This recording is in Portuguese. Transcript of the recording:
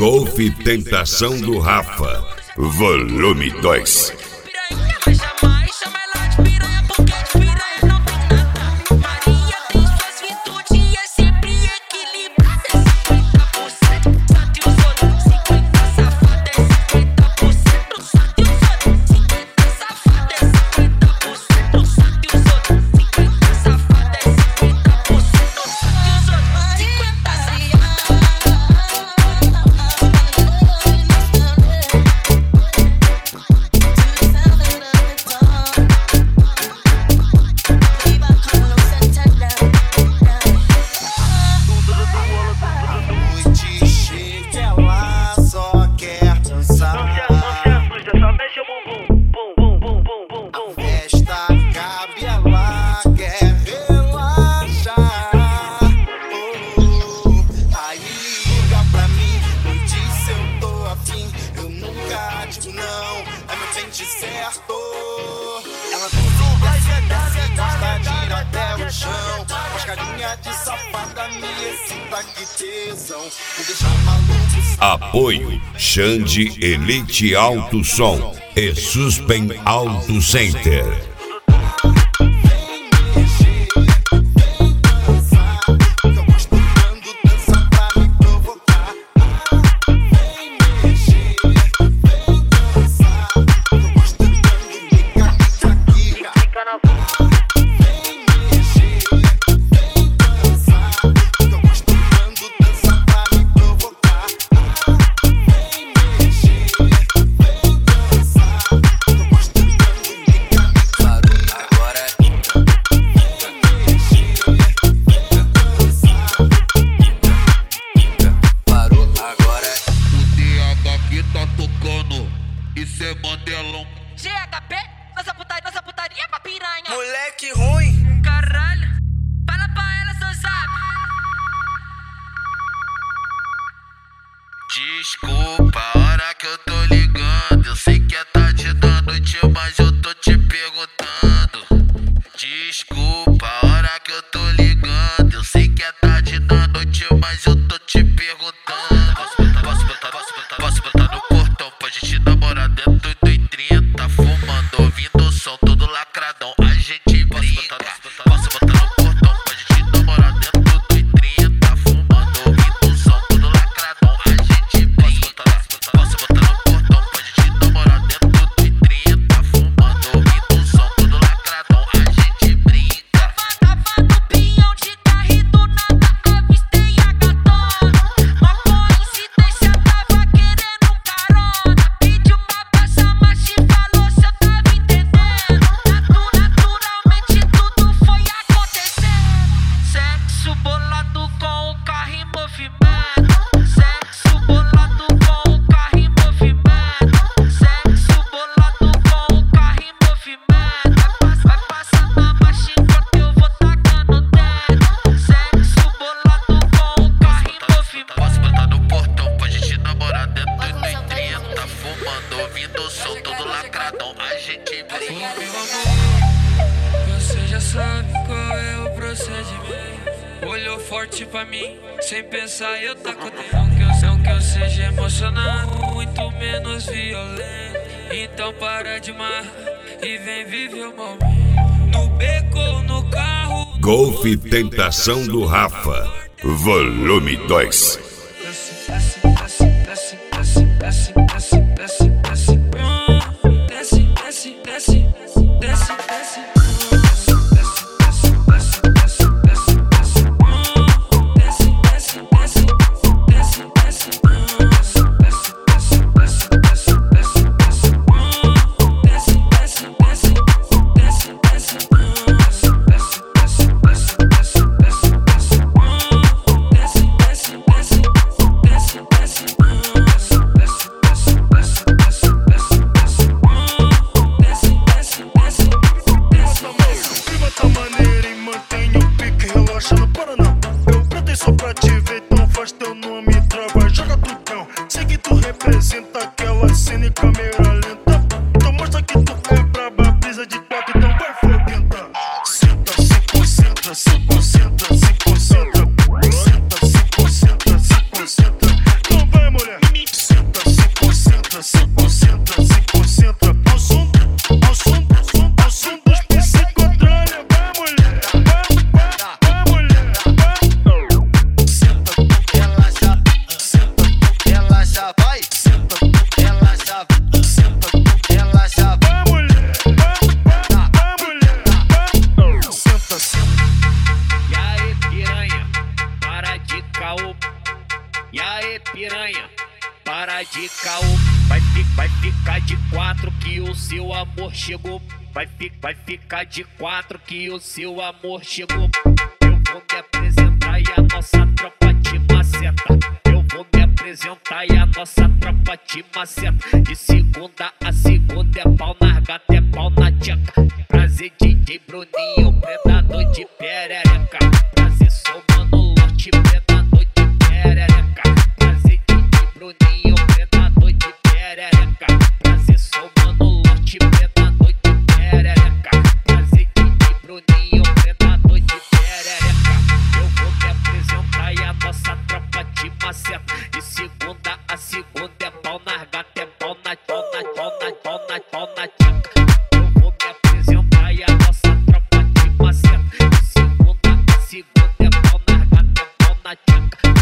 Golf Tentação do Rafa, volume 2. Apoio Xande Elite Alto Som e Suspen Auto Center. GHP, nossa putaria é pra piranha. Moleque ruim. Caralho, fala pra ela, seu zap. Desculpa a hora que eu tô ligando. Eu sei que é tarde da noite, mas eu tô te perguntando. Desculpa a hora que eu tô ligando. Eu sei que é tarde da noite, mas eu tô te perguntando. Posso botar no portão pra gente namorar dentro do 30, fumando, ouvindo o som todo lacradão, a gente brinca. Posso botar no portão pra gente namorar dentro do 30, fumando, ouvindo o som todo lacradão, a gente brinca. Posso botar no portão pra gente namorar dentro do 30, fumando, ouvindo o som todo lacradão, a gente brinca. Tava no pinhão de carro e do nada avistei a gatona. Uma coincidência, tava querendo carona. Pediu pra passar, mas te falou se eu tava entendendo. Naturalmente tudo foi acontecendo. Sexo bolado com o carro em movimento. Sexo bolado com o carro em movimento. Sexo bolado com o carro em movimento. Vai passando a marcha enquanto eu vou tacando o dedo. Sexo bolado com o carro em movimento. Posso botar no portão pra gente namorar dentro do 30, fumando, ouvindo o som todo lacradão, a gente brinca. Você já sabe qual é o procedimento. Olhou forte pra mim, sem pensar eu taco dentro. Não que eu seja emocionado, muito menos violento. Então para de mar e vem viver o momento. No beco ou no carro. Golf Tentação do Rafa, volume 2. Vai ficar de quatro que o seu amor chegou. Vai ficar de quatro que o seu amor chegou. Eu vou me apresentar e a nossa tropa te maceta. Eu vou me apresentar e a nossa tropa te maceta. De segunda a segunda é pau na gata, é pau na tcheca. Prazer DJ Bruninho, predador de perereca. Prazer sou Mano Lote, predador de perereca. Prazer DJ Bruninho, predador de perereca. Prazer sou Mano Lote, predador de perereca. Prazer DJ Bruninho, predador de perereca. Eu vou me apresentar e a nossa tropa te maceta. De segunda a segunda é pau na gata, é pau na tcheca. Eu vou me apresentar e a nossa tropa te maceta. De segunda a segunda é pau na gata, é pau na tcheca.